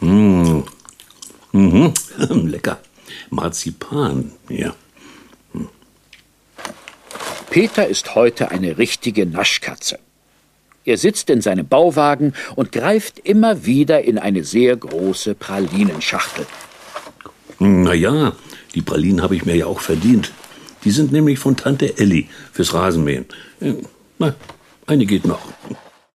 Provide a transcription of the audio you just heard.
Lecker. Marzipan, ja. Peter ist heute eine richtige Naschkatze. Er sitzt in seinem Bauwagen und greift immer wieder in eine sehr große Pralinenschachtel. Na ja, die Pralinen habe ich mir ja auch verdient. Die sind nämlich von Tante Elli fürs Rasenmähen. Na, eine geht noch.